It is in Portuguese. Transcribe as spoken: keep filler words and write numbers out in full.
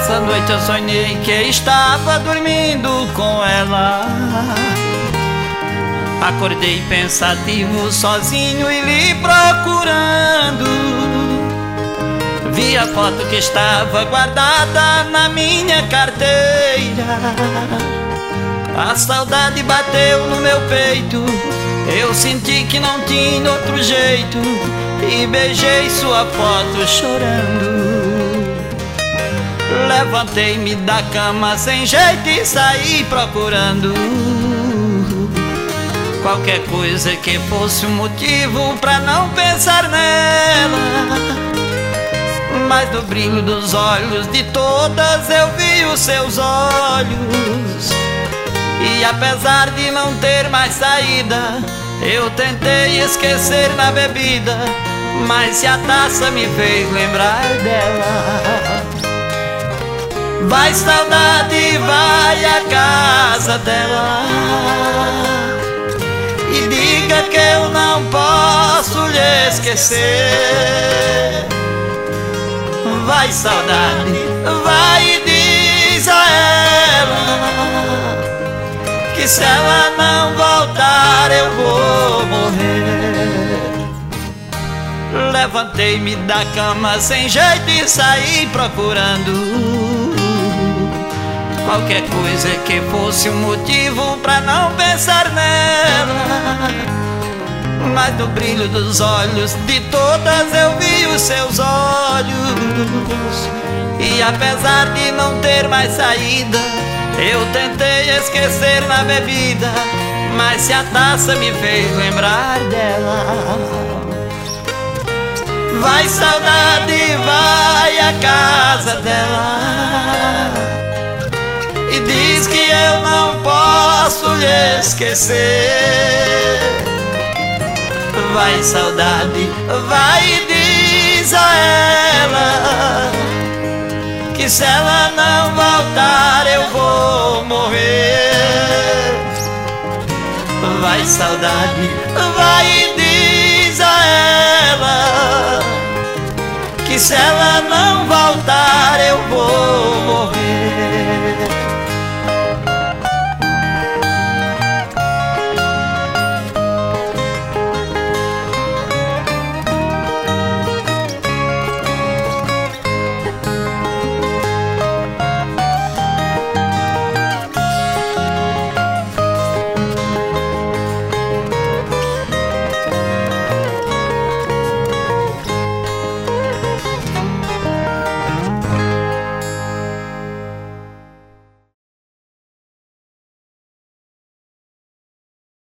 Essa noite eu sonhei que estava dormindo com ela. Acordei pensativo, sozinho e lhe procurando. Vi a foto que estava guardada na minha carteira. A saudade bateu no meu peito, eu senti que não tinha outro jeito e beijei sua foto chorando. Levantei-me da cama sem jeito e saí procurando qualquer coisa que fosse um motivo pra não pensar nela. Mas no brilho dos olhos de todas eu vi os seus olhos. E apesar de não ter mais saída, eu tentei esquecer na bebida, mas se a taça me fez lembrar dela. Vai saudade, vai à casa dela e diga que eu não posso lhe esquecer. Vai saudade, vai e diz a ela que se ela não voltar eu vou morrer. Levantei-me da cama sem jeito e saí procurando qualquer coisa que fosse um motivo pra não pensar nela. Mas no brilho dos olhos de todas eu vi os seus olhos. E apesar de não ter mais saída, eu tentei esquecer na bebida, mas se a taça me fez lembrar dela. Vai saudade, vai à casa dela e diz que eu não posso lhe esquecer. Vai saudade, vai e diz a ela que se ela não voltar eu vou morrer. Vai saudade, vai e diz a ela que se ela não